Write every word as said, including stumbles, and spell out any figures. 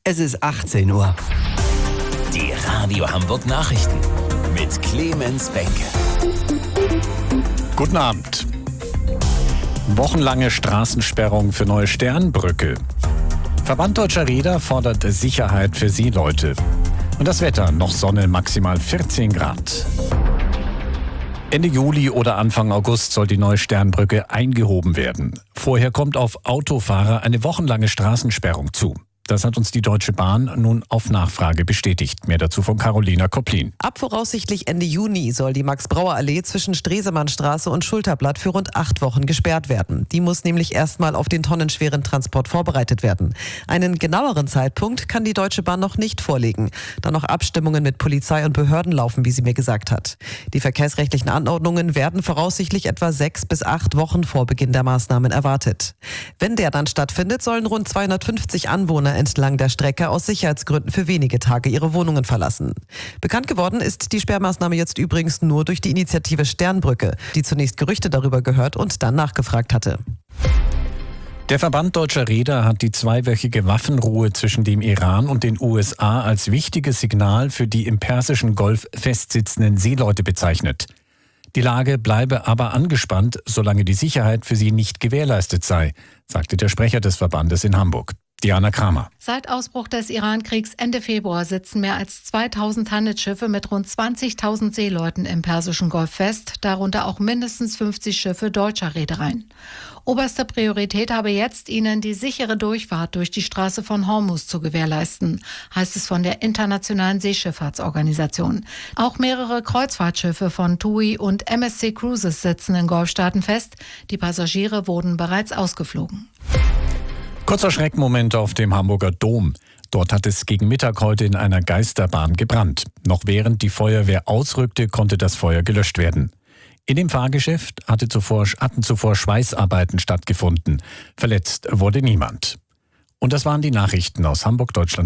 Es ist achtzehn Uhr. Die Radio Hamburg Nachrichten mit Clemens Benke. Guten Abend. Wochenlange Straßensperrung für neue Sternbrücke. Verband Deutscher Reeder fordert Sicherheit für Seeleute. Und das Wetter, noch Sonne, maximal vierzehn Grad. Ende Juli oder Anfang August soll die neue Sternbrücke eingehoben werden. Vorher kommt auf Autofahrer eine wochenlange Straßensperrung zu. Das hat uns die Deutsche Bahn nun auf Nachfrage bestätigt. Mehr dazu von Carolina Koplin. Ab voraussichtlich Ende Juni soll die Max-Brauer-Allee zwischen Stresemannstraße und Schulterblatt für rund acht Wochen gesperrt werden. Die muss nämlich erstmal auf den tonnenschweren Transport vorbereitet werden. Einen genaueren Zeitpunkt kann die Deutsche Bahn noch nicht vorlegen, da noch Abstimmungen mit Polizei und Behörden laufen, wie sie mir gesagt hat. Die verkehrsrechtlichen Anordnungen werden voraussichtlich etwa sechs bis acht Wochen vor Beginn der Maßnahmen erwartet. Wenn der dann stattfindet, sollen rund zweihundertfünfzig Anwohner entlang der Strecke aus Sicherheitsgründen für wenige Tage ihre Wohnungen verlassen. Bekannt geworden ist die Sperrmaßnahme jetzt übrigens nur durch die Initiative Sternbrücke, die zunächst Gerüchte darüber gehört und dann nachgefragt hatte. Der Verband Deutscher Reeder hat die zweiwöchige Waffenruhe zwischen dem Iran und den U S A als wichtiges Signal für die im Persischen Golf festsitzenden Seeleute bezeichnet. Die Lage bleibe aber angespannt, solange die Sicherheit für sie nicht gewährleistet sei, sagte der Sprecher des Verbandes in Hamburg. Diana Kramer. Seit Ausbruch des Iran-Kriegs Ende Februar sitzen mehr als zweitausend Handelsschiffe mit rund zwanzigtausend Seeleuten im Persischen Golf fest, darunter auch mindestens fünfzig Schiffe deutscher Reedereien. Oberste Priorität habe jetzt, ihnen die sichere Durchfahrt durch die Straße von Hormuz zu gewährleisten, heißt es von der Internationalen Seeschifffahrtsorganisation. Auch mehrere Kreuzfahrtschiffe von T U I und M S C Cruises sitzen in Golfstaaten fest. Die Passagiere wurden bereits ausgeflogen. Kurzer Schreckmoment auf dem Hamburger Dom. Dort hat es gegen Mittag heute in einer Geisterbahn gebrannt. Noch während die Feuerwehr ausrückte, konnte das Feuer gelöscht werden. In dem Fahrgeschäft hatte zuvor, hatten zuvor Schweißarbeiten stattgefunden. Verletzt wurde niemand. Und das waren die Nachrichten aus Hamburg, Deutschland.